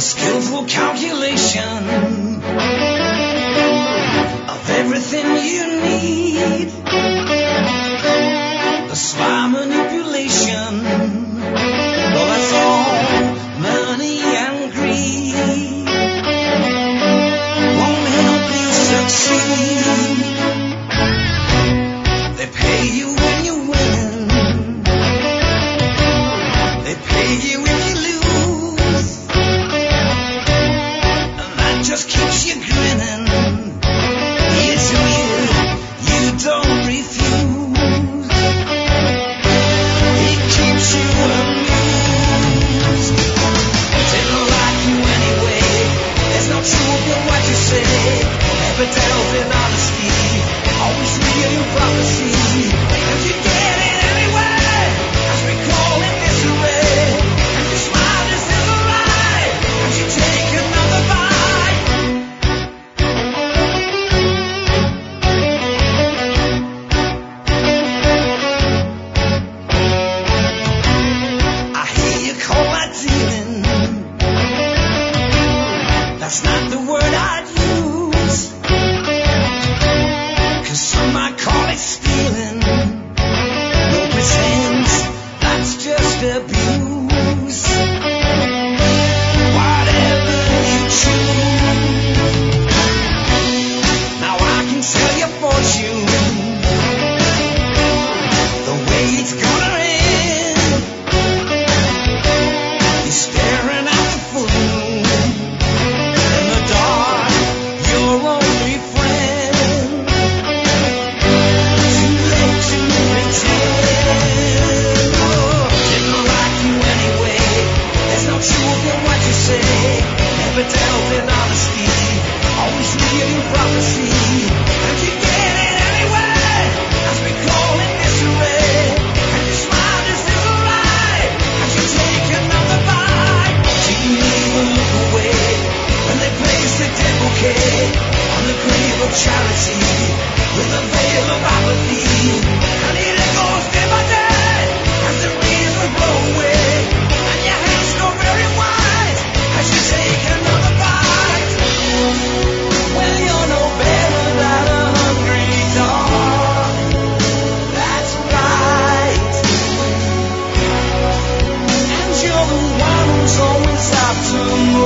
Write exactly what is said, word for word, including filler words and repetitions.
skillful calculation of everything you need. The sly manipulation, well, that's all money and greed. Won't help you succeed. They pay you when you're winning. They pay you if you lose. And that just keeps you grinning. It's weird, you don't refuse. It keeps you amused. Didn't like you anyway. There's no truth in what you say. Never dealt in honesty. Always real in prophecy. And you get it anyway. As we call in disarray. And you smile, this is a lie. And you take another bite. I hear you call that dealing. That's not the word I'd use. Cause some might call it stealing. No pretense, that's just abuse. Whatever you choose. Now I can tell your fortune. The way it's gonna end. You're staring at the full moon. In the dark, your only friend. Too late to pretend. Oh, didn't like you anyway. There's no truth in what you say. Never dealt in honesty. Always real in prophecy. And you get it anyway. As we call in disarray. And you smile, this is a lie. And you take another bite. Didn't even look away. When they place the dead bouquet on the grave of charity with a veil of apathy, and it echoes day by day as the reason blow away, and your hands go very wide as you take another bite. Well, you're no better than a hungry dog. That's right. And you're the one who's always out to move.